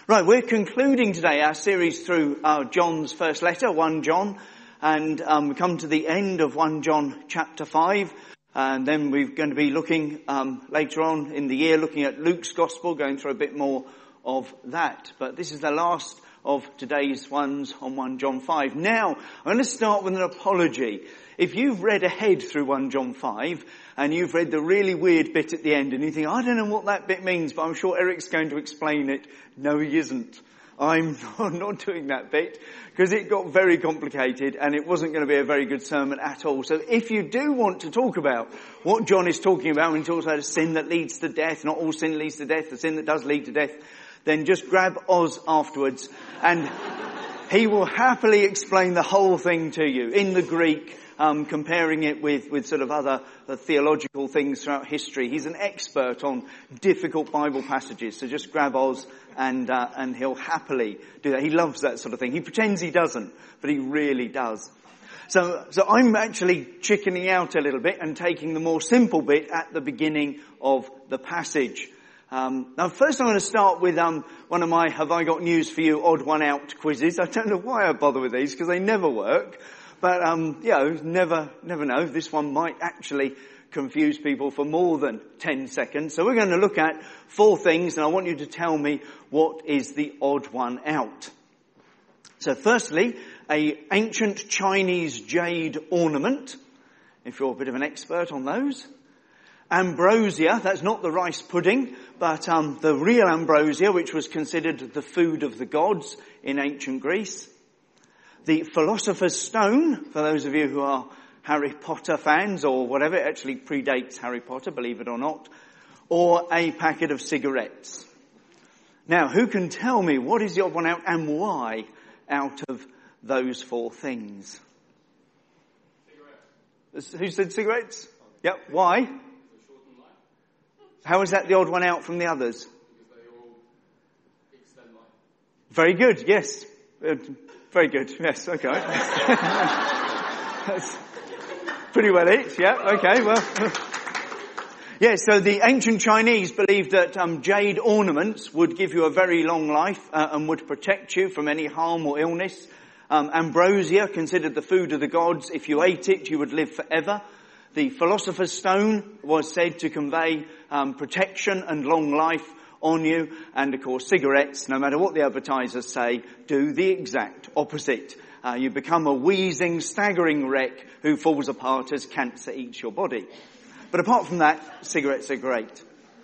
Right, we're concluding today our series through John's first letter, 1 John, and we come to the end of 1 John chapter 5, and then we're going to be looking later on in the year, looking at Luke's Gospel, going through a bit more of that. But this is the last of today's ones on 1 John 5. Now, I'm going to start with an apology. If you've read ahead through 1 John 5, and you've read the really weird bit at the end, and you think, I don't know what that bit means, but I'm sure Eric's going to explain it. No, he isn't. I'm not doing that bit, because it got very complicated, and it wasn't going to be a very good sermon at all. So if you do want to talk about what John is talking about when he talks about a sin that leads to death, not all sin leads to death, the sin that does lead to death, then just grab Oz afterwards, and he will happily explain the whole thing to you in the Greek, comparing it with sort of other theological things throughout history. He's an expert on difficult Bible passages, so just grab Oz and he'll happily do that. He loves that sort of thing. He pretends he doesn't, but he really does. So I'm actually chickening out a little bit and taking the more simple bit at the beginning of the passage. Now first I'm going to start with one of my Have I Got News For You odd one out quizzes. I don't know why I bother with these because they never work. But, never know. This one might actually confuse people for more than 10 seconds. So we're going to look at 4 things, and I want you to tell me what is the odd one out. So firstly, a ancient Chinese jade ornament, if you're a bit of an expert on those. Ambrosia, that's not the rice pudding, but the real ambrosia, which was considered the food of the gods in ancient Greece. The Philosopher's Stone, for those of you who are Harry Potter fans or whatever, it actually predates Harry Potter, believe it or not, or a packet of cigarettes. Now, who can tell me what is the odd one out and why out of those 4 things? Cigarettes. Who said cigarettes? Yep, why? How is that the odd one out from the others? Because they all extend life. Very good, yes. Very good, yes, okay. That's pretty well it, yeah, okay, well. Yeah, so the ancient Chinese believed that jade ornaments would give you a very long life and would protect you from any harm or illness. Ambrosia, considered the food of the gods, if you ate it, you would live forever. The Philosopher's Stone was said to convey protection and long life on you, and of course cigarettes, no matter what the advertisers say, do the exact opposite. You become a wheezing, staggering wreck who falls apart as cancer eats your body. But apart from that, cigarettes are great.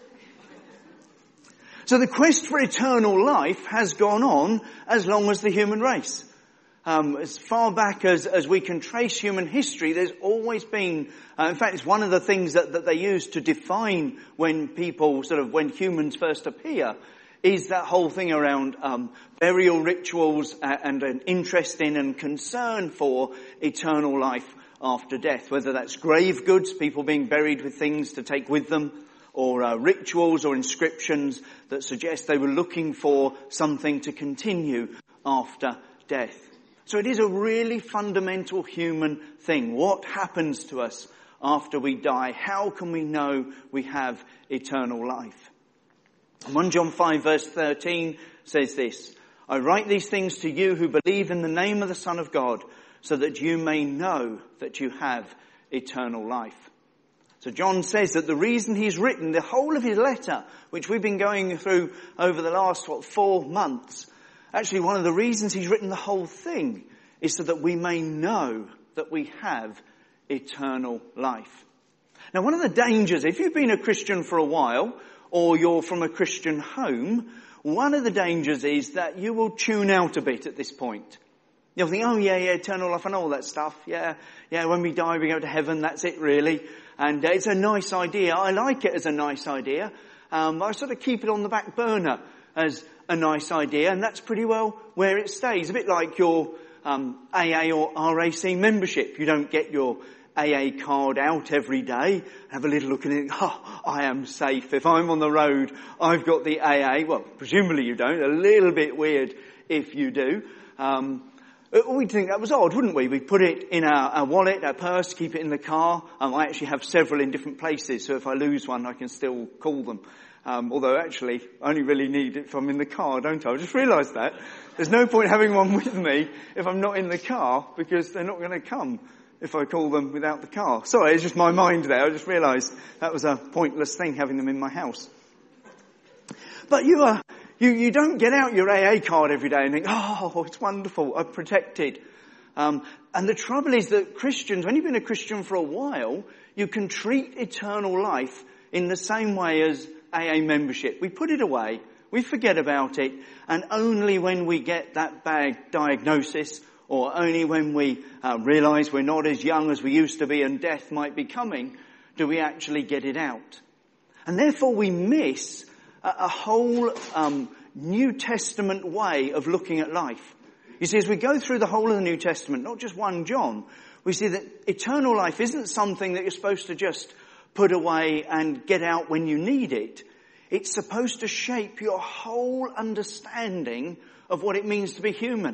So the quest for eternal life has gone on as long as the human race. As far back as we can trace human history, there's always been, in fact, it's one of the things that they use to define when humans first appear, is that whole thing around burial rituals and an interest in and concern for eternal life after death, whether that's grave goods, people being buried with things to take with them, or rituals or inscriptions that suggest they were looking for something to continue after death. So it is a really fundamental human thing. What happens to us after we die? How can we know we have eternal life? 1 John 5 verse 13 says this, I write these things to you who believe in the name of the Son of God, so that you may know that you have eternal life. So John says that the reason he's written the whole of his letter, which we've been going through over the last 4 months, actually, one of the reasons he's written the whole thing is so that we may know that we have eternal life. Now, one of the dangers, if you've been a Christian for a while, or you're from a Christian home, one of the dangers is that you will tune out a bit at this point. You'll think, oh yeah, eternal life, I know all that stuff. Yeah, when we die, we go to heaven, that's it really. And it's a nice idea. I like it as a nice idea. I sort of keep it on the back burner as a nice idea, and that's pretty well where it stays. A bit like your AA or RAC membership. You don't get your AA card out every day, have a little look at it, I am safe. If I'm on the road, I've got the AA. Well, presumably you don't. A little bit weird if you do. We'd think that was odd, wouldn't we? We put it in our wallet, our purse, keep it in the car. I actually have several in different places, so if I lose one, I can still call them Although actually, I only really need it if I'm in the car, don't I? I just realised that. There's no point having one with me if I'm not in the car, because they're not going to come if I call them without the car. Sorry, it's just my mind there. I just realised that was a pointless thing, having them in my house. But you don't get out your AA card every day and think, oh, it's wonderful, I'm protected. And the trouble is that Christians, when you've been a Christian for a while, you can treat eternal life in the same way as AA membership. We put it away, we forget about it, and only when we get that bad diagnosis, or only when we realise we're not as young as we used to be and death might be coming, do we actually get it out. And therefore we miss a whole New Testament way of looking at life. You see, as we go through the whole of the New Testament, not just 1 John, we see that eternal life isn't something that you're supposed to just put away and get out when you need it. It's supposed to shape your whole understanding of what it means to be human.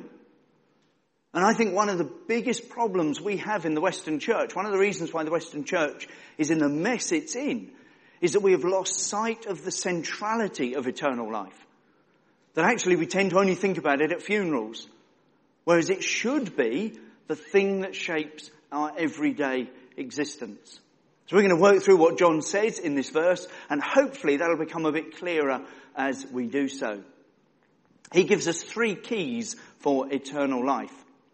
And I think one of the biggest problems we have in the Western Church, one of the reasons why the Western Church is in the mess it's in, is that we have lost sight of the centrality of eternal life. That actually we tend to only think about it at funerals, whereas it should be the thing that shapes our everyday existence. So we're going to work through what John says in this verse, and hopefully that'll become a bit clearer as we do so. He gives us 3 keys for eternal life.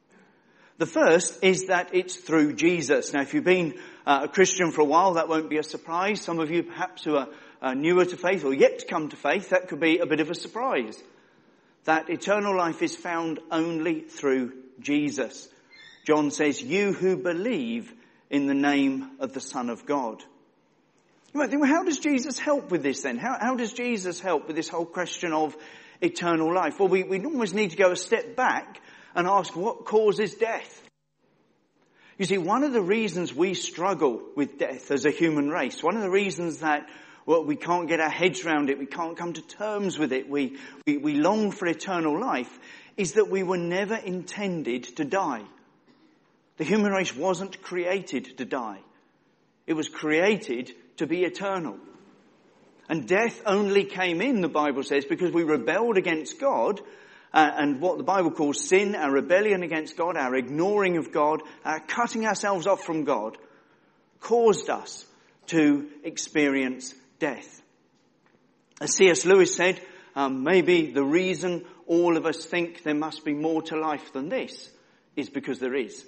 The first is that it's through Jesus. Now, if you've been a Christian for a while, that won't be a surprise. Some of you perhaps who are newer to faith or yet to come to faith, that could be a bit of a surprise. That eternal life is found only through Jesus. John says, you who believe in the name of the Son of God. You might think, well, how does Jesus help with this then? How does Jesus help with this whole question of eternal life? Well, we almost need to go a step back and ask, what causes death? You see, one of the reasons we struggle with death as a human race, one of the reasons that we can't get our heads around it, we can't come to terms with it, we long for eternal life, is that we were never intended to die. The human race wasn't created to die. It was created to be eternal. And death only came in, the Bible says, because we rebelled against God. And what the Bible calls sin, our rebellion against God, our ignoring of God, our cutting ourselves off from God, caused us to experience death. As C.S. Lewis said, maybe the reason all of us think there must be more to life than this is because there is.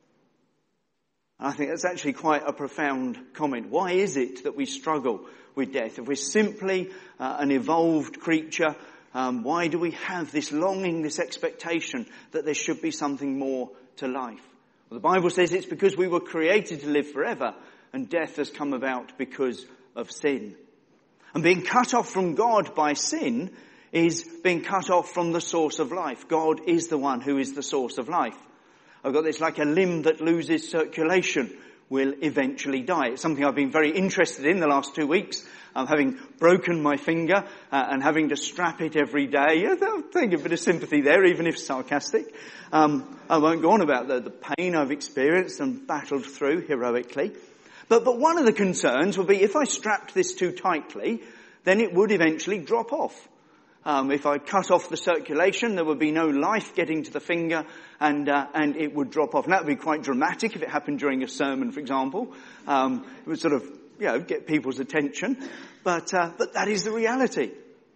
And I think that's actually quite a profound comment. Why is it that we struggle with death? If we're simply an evolved creature, why do we have this longing, this expectation that there should be something more to life? Well, the Bible says it's because we were created to live forever, and death has come about because of sin. And being cut off from God by sin is being cut off from the source of life. God is the one who is the source of life. I've got this, like a limb that loses circulation will eventually die. It's something I've been very interested in the last 2 weeks. Having broken my finger and having to strap it every day. I'll take a bit of sympathy there, even if sarcastic. I won't go on about the pain I've experienced and battled through heroically. But one of the concerns would be if I strapped this too tightly, then it would eventually drop off. If I cut off the circulation, there would be no life getting to the finger, and it would drop off. And that would be quite dramatic if it happened during a sermon, for example. It would sort of, get people's attention. But that is the reality.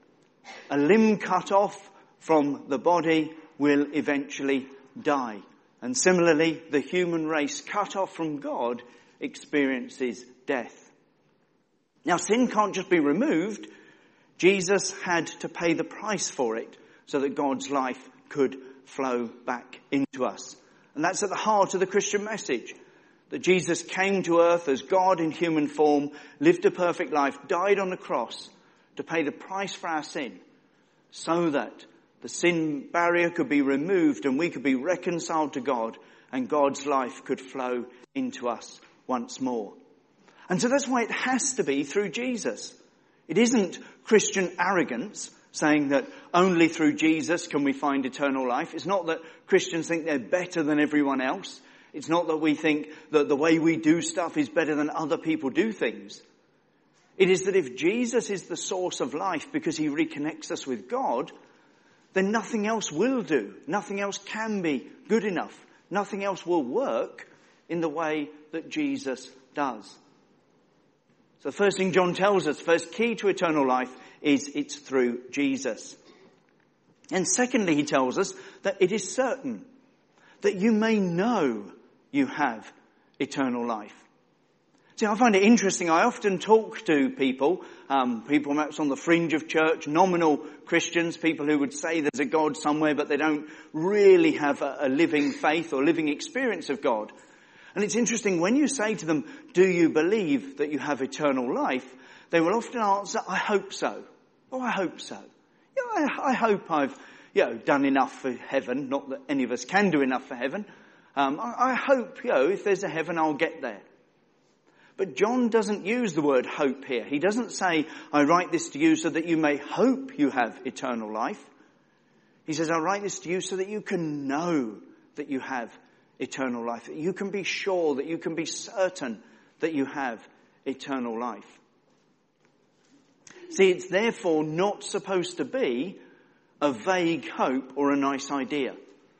A limb cut off from the body will eventually die. And similarly, the human race cut off from God experiences death. Now, sin can't just be removed. Jesus had to pay the price for it so that God's life could flow back into us. And that's at the heart of the Christian message. That Jesus came to earth as God in human form, lived a perfect life, died on the cross to pay the price for our sin, so that the sin barrier could be removed and we could be reconciled to God and God's life could flow into us once more. And so that's why it has to be through Jesus. It isn't Christian arrogance saying that only through Jesus can we find eternal life. It's not that Christians think they're better than everyone else. It's not that we think that the way we do stuff is better than other people do things. It is that if Jesus is the source of life because he reconnects us with God, then nothing else will do. Nothing else can be good enough. Nothing else will work in the way that Jesus does. So the first thing John tells us, first key to eternal life, is it's through Jesus. And secondly, he tells us that it is certain that you may know you have eternal life. See, I find it interesting. I often talk to people perhaps on the fringe of church, nominal Christians, people who would say there's a God somewhere, but they don't really have a living faith or living experience of God. And it's interesting, when you say to them, do you believe that you have eternal life? They will often answer, I hope so. Oh, I hope so. Yeah, I hope I've done enough for heaven. Not that any of us can do enough for heaven. I hope, if there's a heaven, I'll get there. But John doesn't use the word hope here. He doesn't say, I write this to you so that you may hope you have eternal life. He says, I write this to you so that you can know that you have eternal life, that you can be sure, that you can be certain that you have eternal life. See, it's therefore not supposed to be a vague hope or a nice idea.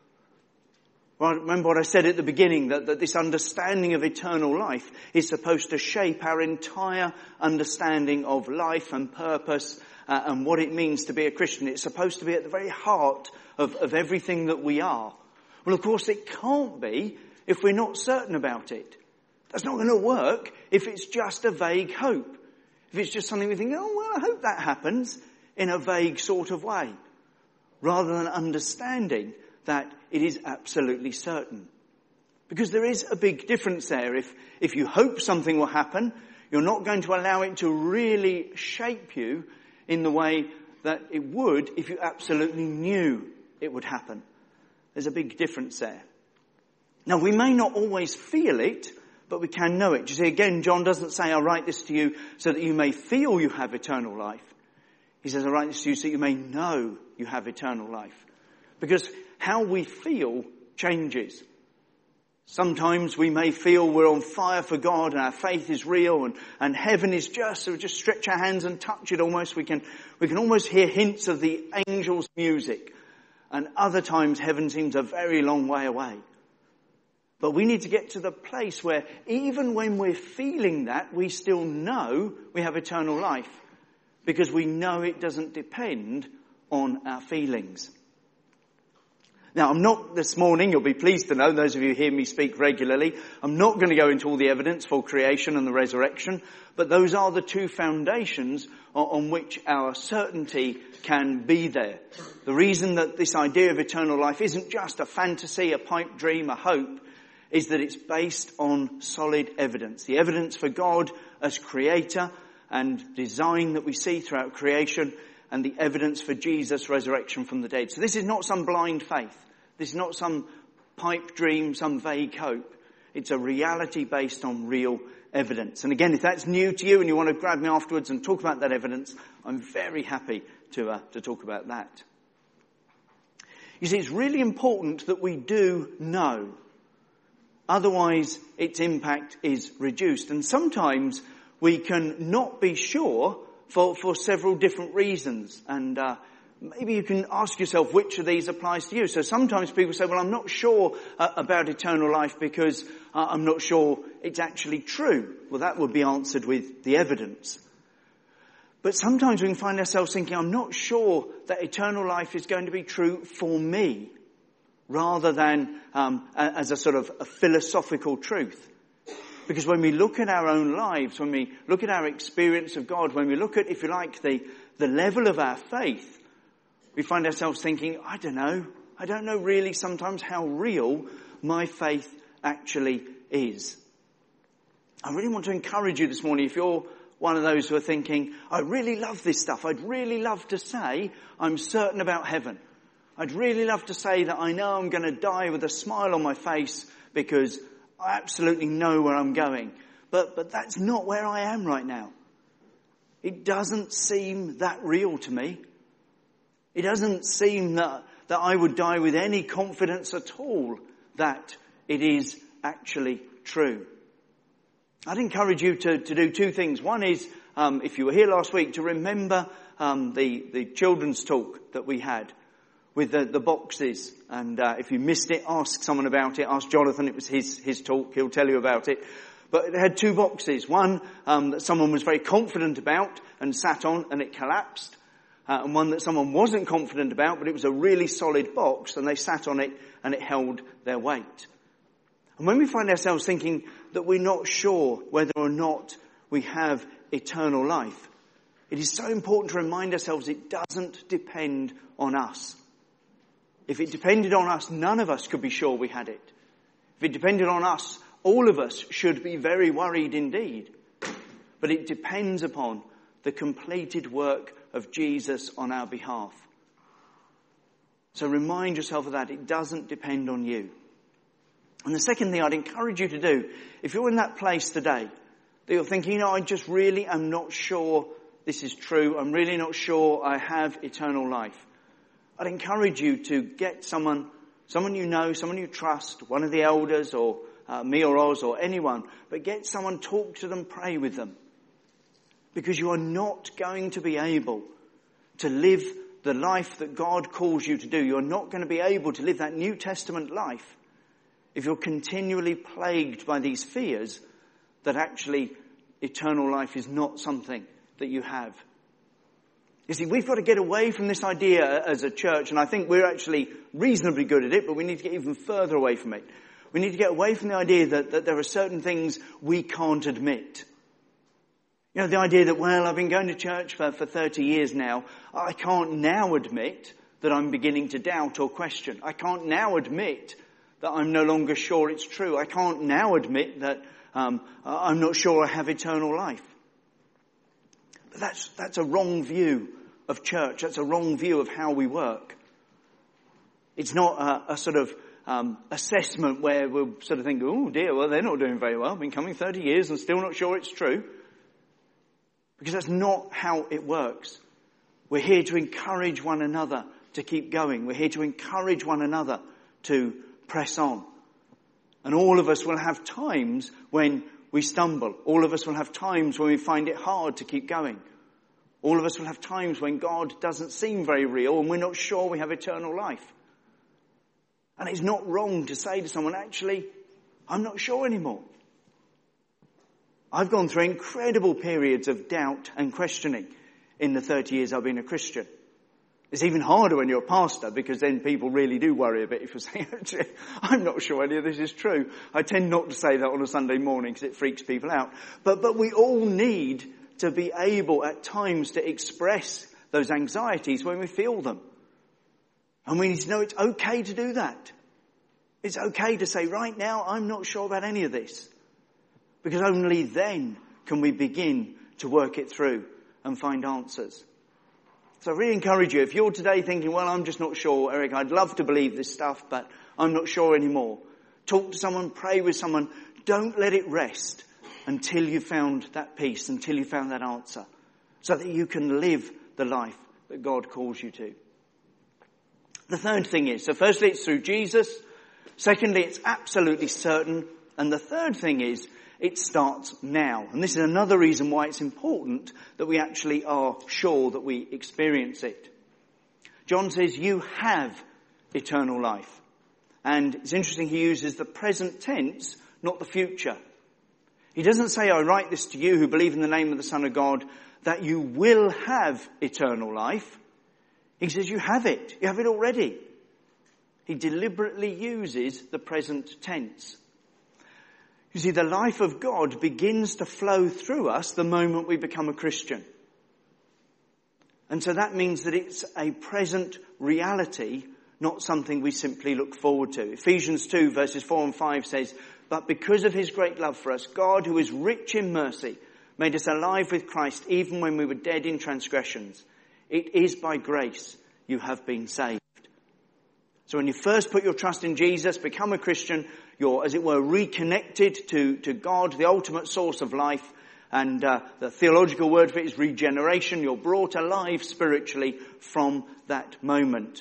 Well, remember what I said at the beginning, that this understanding of eternal life is supposed to shape our entire understanding of life and purpose and what it means to be a Christian. It's supposed to be at the very heart of everything that we are. Well, of course, it can't be if we're not certain about it. That's not going to work if it's just a vague hope. If it's just something we think, oh, well, I hope that happens in a vague sort of way, rather than understanding that it is absolutely certain. Because there is a big difference there. If you hope something will happen, you're not going to allow it to really shape you in the way that it would if you absolutely knew it would happen. There's a big difference there. Now, we may not always feel it, but we can know it. You see, again, John doesn't say, I write this to you so that you may feel you have eternal life. He says, I write this to you so that you may know you have eternal life. Because how we feel changes. Sometimes we may feel we're on fire for God and our faith is real and heaven is just, so we just stretch our hands and touch it almost. We can almost hear hints of the angels' music. And other times heaven seems a very long way away. But we need to get to the place where even when we're feeling that, we still know we have eternal life. Because we know it doesn't depend on our feelings. Now, I'm not this morning, you'll be pleased to know, those of you who hear me speak regularly, I'm not going to go into all the evidence for creation and the resurrection, but those are the two foundations on which our certainty can be there. The reason that this idea of eternal life isn't just a fantasy, a pipe dream, a hope, is that it's based on solid evidence. The evidence for God as creator and design that we see throughout creation, and the evidence for Jesus' resurrection from the dead. So this is not some blind faith. This is not some pipe dream, some vague hope. It's a reality based on real evidence. And again, if that's new to you and you want to grab me afterwards and talk about that evidence, I'm very happy to talk about that. You see, it's really important that we do know. Otherwise, its impact is reduced. And sometimes we can not be sure for several different reasons. And maybe you can ask yourself which of these applies to you. So sometimes people say, well, I'm not sure about eternal life because I'm not sure it's actually true. Well, that would be answered with the evidence. But sometimes we can find ourselves thinking, I'm not sure that eternal life is going to be true for me, rather than as a sort of a philosophical truth. Because when we look at our own lives, when we look at our experience of God, when we look at, if you like, the level of our faith, we find ourselves thinking, I don't know really sometimes how real my faith actually is. I really want to encourage you this morning, if you're one of those who are thinking, I really love this stuff. I'd really love to say I'm certain about heaven. I'd really love to say that I know I'm going to die with a smile on my face because I absolutely know where I'm going. But that's not where I am right now. It doesn't seem that real to me. It doesn't seem that I would die with any confidence at all that it is actually true. I'd encourage you to do two things. One is if you were here last week, to remember the children's talk that we had with the boxes. And if you missed it, ask someone about it. Ask Jonathan. It was his talk. He'll tell you about it. But it had two boxes. One that someone was very confident about and sat on and it collapsed. And one that someone wasn't confident about, but it was a really solid box and they sat on it and it held their weight. And when we find ourselves thinking that we're not sure whether or not we have eternal life, it is so important to remind ourselves it doesn't depend on us. If it depended on us, none of us could be sure we had it. If it depended on us, all of us should be very worried indeed. But it depends upon the completed work of Jesus on our behalf. So remind yourself of that. It doesn't depend on you. And the second thing I'd encourage you to do, if you're in that place today, that you're thinking, I just really am not sure this is true. I'm really not sure I have eternal life. I'd encourage you to get someone you know, someone you trust, one of the elders or me or Oz or anyone, but get someone, talk to them, pray with them. Because you are not going to be able to live the life that God calls you to do. You're not going to be able to live that New Testament life if you're continually plagued by these fears that actually eternal life is not something that you have. You see, we've got to get away from this idea as a church, and I think we're actually reasonably good at it, but we need to get even further away from it. We need to get away from the idea that there are certain things we can't admit. The idea that, I've been going to church for 30 years now. I can't now admit that I'm beginning to doubt or question. I can't now admit that I'm no longer sure it's true. I can't now admit that I'm not sure I have eternal life. But that's a wrong view of church. That's a wrong view of how we work. It's not a sort of assessment where we'll sort of think, oh dear, they're not doing very well. I've been coming 30 years and still not sure it's true. Because that's not how it works. We're here to encourage one another to keep going. We're here to encourage one another to press on. And all of us will have times when we stumble. All of us will have times when we find it hard to keep going. All of us will have times when God doesn't seem very real and we're not sure we have eternal life. And it's not wrong to say to someone, actually, I'm not sure anymore. I've gone through incredible periods of doubt and questioning in the 30 years I've been a Christian. It's even harder when you're a pastor because then people really do worry a bit if you're saying, actually, I'm not sure any of this is true. I tend not to say that on a Sunday morning because it freaks people out. But we all need to be able at times to express those anxieties when we feel them. And we need to know it's okay to do that. It's okay to say, right now, I'm not sure about any of this. Because only then can we begin to work it through and find answers. So I really encourage you, if you're today thinking, I'm just not sure, Eric, I'd love to believe this stuff, but I'm not sure anymore. Talk to someone, pray with someone. Don't let it rest until you found that peace, until you found that answer, so that you can live the life that God calls you to. The third thing is, so firstly, it's through Jesus. Secondly, it's absolutely certain. And the third thing is, it starts now. And this is another reason why it's important that we actually are sure that we experience it. John says, you have eternal life. And it's interesting, he uses the present tense, not the future. He doesn't say, I write this to you who believe in the name of the Son of God, that you will have eternal life. He says, you have it. You have it already. He deliberately uses the present tense. You see, the life of God begins to flow through us the moment we become a Christian. And so that means that it's a present reality, not something we simply look forward to. Ephesians 2 verses 4 and 5 says, but because of his great love for us, God, who is rich in mercy, made us alive with Christ even when we were dead in transgressions. It is by grace you have been saved. So when you first put your trust in Jesus, become a Christian, you're, as it were, reconnected to God, the ultimate source of life. And the theological word for it is regeneration. You're brought alive spiritually from that moment.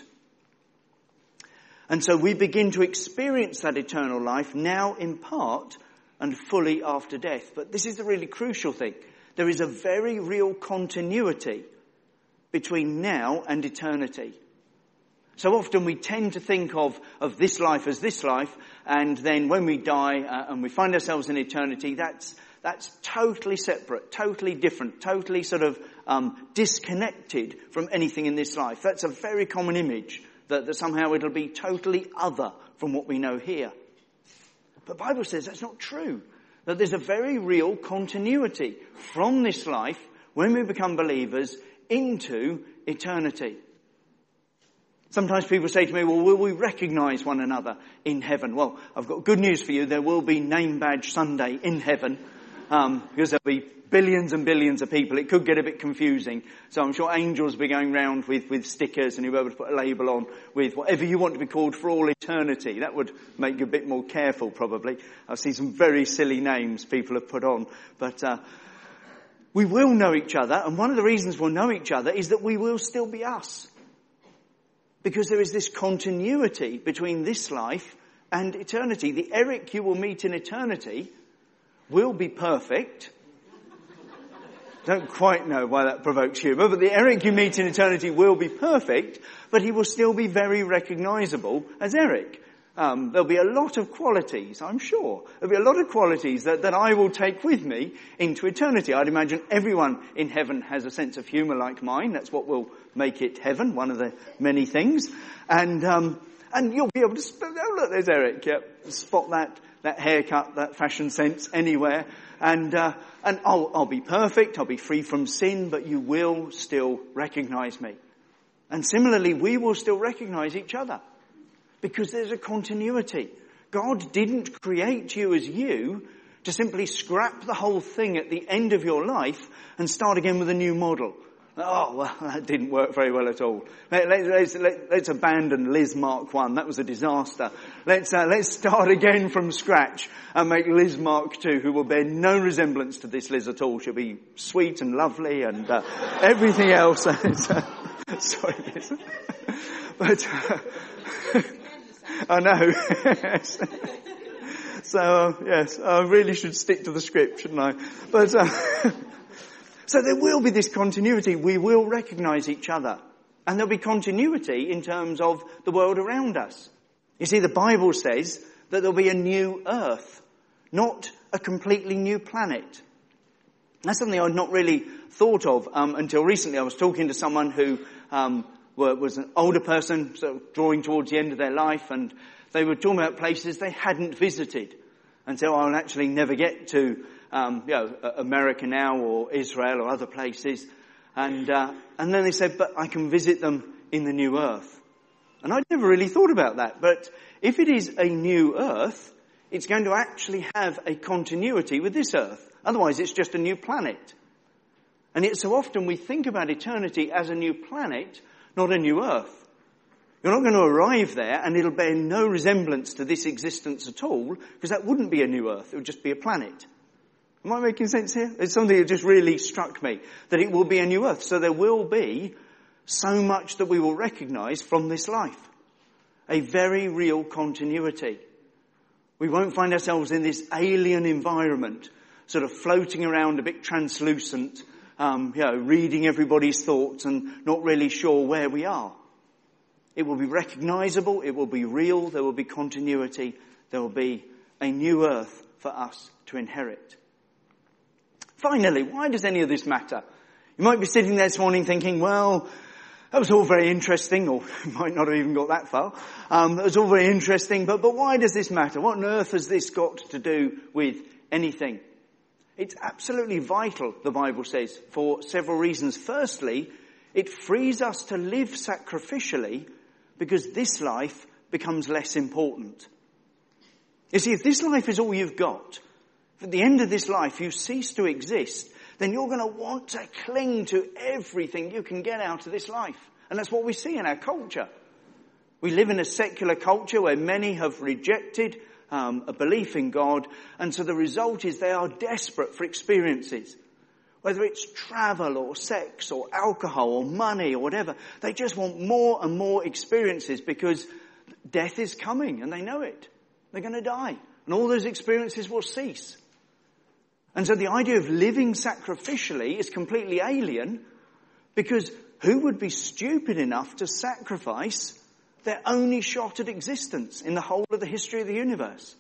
And so we begin to experience that eternal life now in part and fully after death. But this is the really crucial thing. there is a very real continuity between now and eternity. So often we tend to think of this life as this life, and then when we die and we find ourselves in eternity, that's totally separate, totally different, totally sort of disconnected from anything in this life. That's a very common image, that somehow it'll be totally other from what we know here. But the Bible says that's not true. That there's a very real continuity from this life, when we become believers, into eternity. Sometimes people say to me, well, will we recognise one another in heaven? Well, I've got good news for you. There will be Name Badge Sunday in heaven, because there'll be billions and billions of people. It could get a bit confusing. So I'm sure angels will be going around with stickers, and you'll be able to put a label on with whatever you want to be called for all eternity. That would make you a bit more careful, probably. I've seen some very silly names people have put on. But we will know each other, and one of the reasons we'll know each other is that we will still be us. Because there is this continuity between this life and eternity. The Eric you will meet in eternity will be perfect. Don't quite know why that provokes humour, but the Eric you meet in eternity will be perfect, but he will still be very recognisable as Eric. There'll be a lot of qualities, I'm sure. There'll be a lot of qualities that I will take with me into eternity. I'd imagine everyone in heaven has a sense of humour like mine. That's what will make it heaven, one of the many things. And you'll be able to, oh look, there's Eric, yep. Spot that haircut, that fashion sense anywhere. And I'll be perfect, I'll be free from sin, but you will still recognise me. And similarly, we will still recognise each other. Because there's a continuity. God didn't create you as you to simply scrap the whole thing at the end of your life and start again with a new model. Oh, well, that didn't work very well at all. Let's abandon Liz Mark 1. That was a disaster. Let's start again from scratch and make Liz Mark 2, who will bear no resemblance to this Liz at all. She'll be sweet and lovely and everything else. Sorry, Liz. But I know. Yes. So, yes, I really should stick to the script, shouldn't I? But so there will be this continuity. We will recognise each other. And there'll be continuity in terms of the world around us. You see, the Bible says that there'll be a new earth, not a completely new planet. That's something I'd not really thought of until recently. I was talking to someone who was an older person, sort of drawing towards the end of their life, and they were talking about places they hadn't visited. And so I'll actually never get to, America now or Israel or other places. And then they said, but I can visit them in the new earth. And I'd never really thought about that. But if it is a new earth, it's going to actually have a continuity with this earth. Otherwise, it's just a new planet. And yet so often we think about eternity as a new planet, not a new earth. You're not going to arrive there and it'll bear no resemblance to this existence at all, because that wouldn't be a new earth, it would just be a planet. Am I making sense here? It's something that just really struck me, that it will be a new earth. So there will be so much that we will recognise from this life. A very real continuity. We won't find ourselves in this alien environment, sort of floating around a bit translucent, reading everybody's thoughts and not really sure where we are. It will be recognisable, it will be real, there will be continuity, there will be a new earth for us to inherit. Finally, why does any of this matter? You might be sitting there this morning thinking, well, that was all very interesting, or you might not have even got that far. It was all very interesting, but why does this matter? What on earth has this got to do with anything? It's absolutely vital, the Bible says, for several reasons. Firstly, it frees us to live sacrificially because this life becomes less important. You see, if this life is all you've got, if at the end of this life you cease to exist, then you're going to want to cling to everything you can get out of this life. And that's what we see in our culture. We live in a secular culture where many have rejected a belief in God, and so the result is they are desperate for experiences. Whether it's travel or sex or alcohol or money or whatever, they just want more and more experiences because death is coming and they know it. They're going to die and all those experiences will cease. And so the idea of living sacrificially is completely alien, because who would be stupid enough to sacrifice their only shot at existence in the whole of the history of the universe?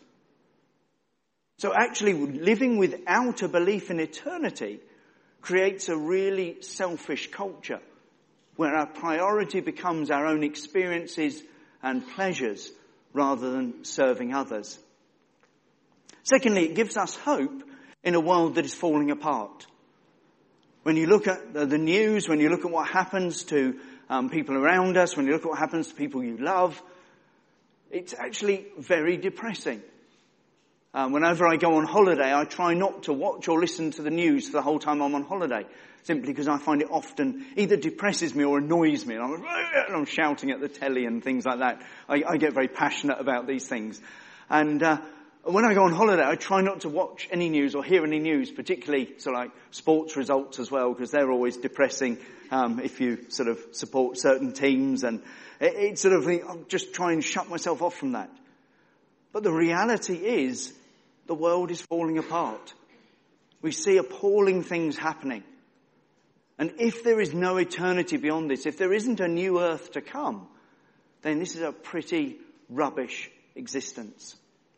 So actually living without a belief in eternity creates a really selfish culture where our priority becomes our own experiences and pleasures rather than serving others. Secondly, it gives us hope in a world that is falling apart. When you look at the news, when you look at what happens to people around us, when you look at what happens to people you love, it's actually very depressing. Whenever I go on holiday, I try not to watch or listen to the news for the whole time I'm on holiday, simply because I find it often either depresses me or annoys me. And I'm shouting at the telly and things like that. I get very passionate about these things. And when I go on holiday, I try not to watch any news or hear any news, particularly like sports results as well, because they're always depressing if you sort of support certain teams. And it's sort of, I'll just try and shut myself off from that. But the reality is, the world is falling apart. We see appalling things happening. And if there is no eternity beyond this, if there isn't a new earth to come, then this is a pretty rubbish existence.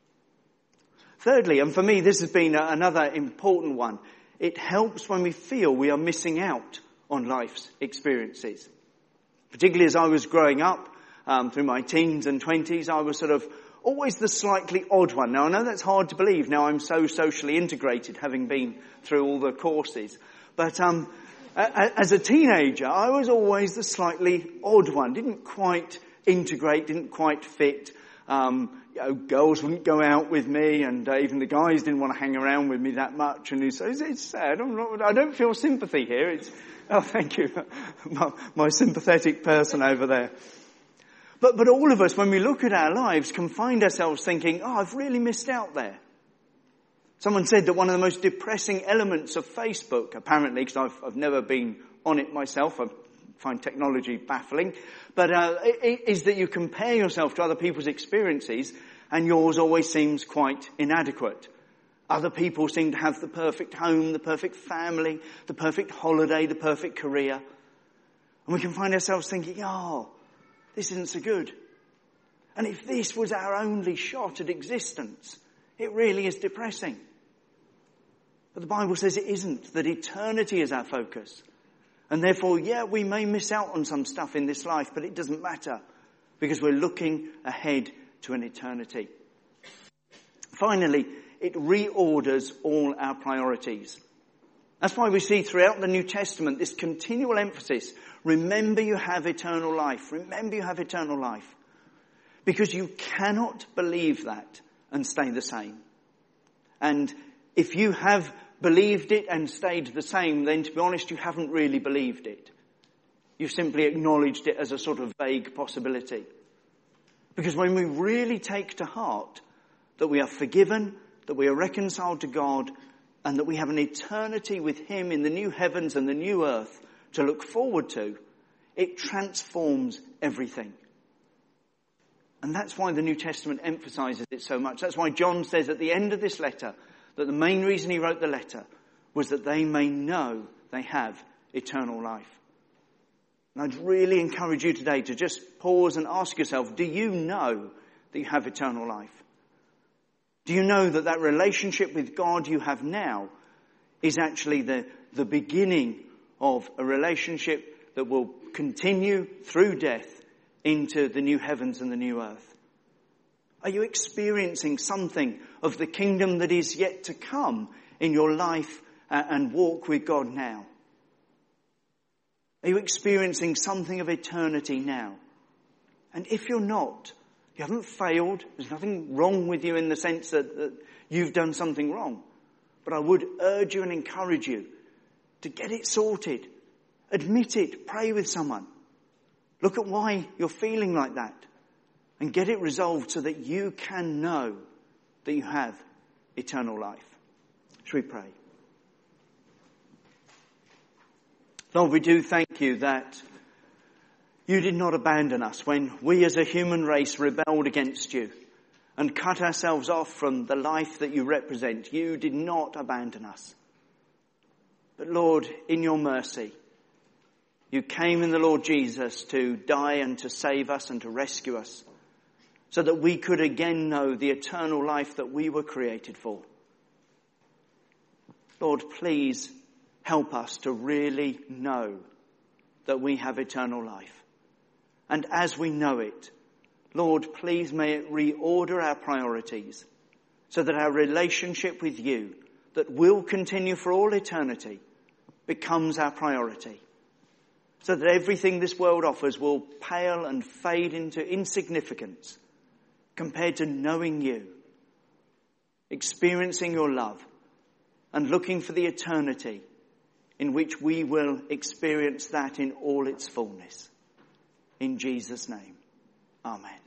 Thirdly, and for me this has been another important one, it helps when we feel we are missing out on life's experiences. Particularly as I was growing up, through my teens and 20s, I was sort of always the slightly odd one. Now, I know that's hard to believe. Now I'm so socially integrated, having been through all the courses. But as a teenager, I was always the slightly odd one. Didn't quite integrate, didn't quite fit. Girls wouldn't go out with me, and even the guys didn't want to hang around with me that much. And it's sad. I don't feel sympathy here. Oh, thank you, my sympathetic person over there. But all of us, when we look at our lives, can find ourselves thinking, I've really missed out there. Someone said that one of the most depressing elements of Facebook, apparently, because I've never been on it myself, I find technology baffling, but is that you compare yourself to other people's experiences and yours always seems quite inadequate. Other people seem to have the perfect home, the perfect family, the perfect holiday, the perfect career. And we can find ourselves thinking, this isn't so good. And if this was our only shot at existence, it really is depressing. But the Bible says it isn't, that eternity is our focus. And therefore, we may miss out on some stuff in this life, but it doesn't matter, because we're looking ahead to an eternity. Finally, it reorders all our priorities. That's why we see throughout the New Testament this continual emphasis. Remember you have eternal life. Remember you have eternal life. Because you cannot believe that and stay the same. And if you have believed it and stayed the same, then to be honest, you haven't really believed it. You've simply acknowledged it as a sort of vague possibility. Because when we really take to heart that we are forgiven, that we are reconciled to God, and that we have an eternity with Him in the new heavens and the new earth to look forward to, it transforms everything. And that's why the New Testament emphasizes it so much. That's why John says at the end of this letter that the main reason he wrote the letter was that they may know they have eternal life. And I'd really encourage you today to just pause and ask yourself, do you know that you have eternal life? Do you know that that relationship with God you have now is actually the beginning of a relationship that will continue through death into the new heavens and the new earth? Are you experiencing something of the kingdom that is yet to come in your life and walk with God now? Are you experiencing something of eternity now? And if you're not, you haven't failed. There's nothing wrong with you in the sense that you've done something wrong. But I would urge you and encourage you to get it sorted. Admit it. Pray with someone. Look at why you're feeling like that. And get it resolved so that you can know that you have eternal life. Shall we pray? Lord, we do thank you that you did not abandon us when we as a human race rebelled against you and cut ourselves off from the life that you represent, you did not abandon us. But Lord, in your mercy, you came in the Lord Jesus to die and to save us and to rescue us, so that we could again know the eternal life that we were created for. Lord, please help us to really know that we have eternal life. And as we know it, Lord, please may it reorder our priorities so that our relationship with you, that will continue for all eternity, becomes our priority. So that everything this world offers will pale and fade into insignificance compared to knowing you, experiencing your love, and looking for the eternity in which we will experience that in all its fullness. In Jesus' name, amen.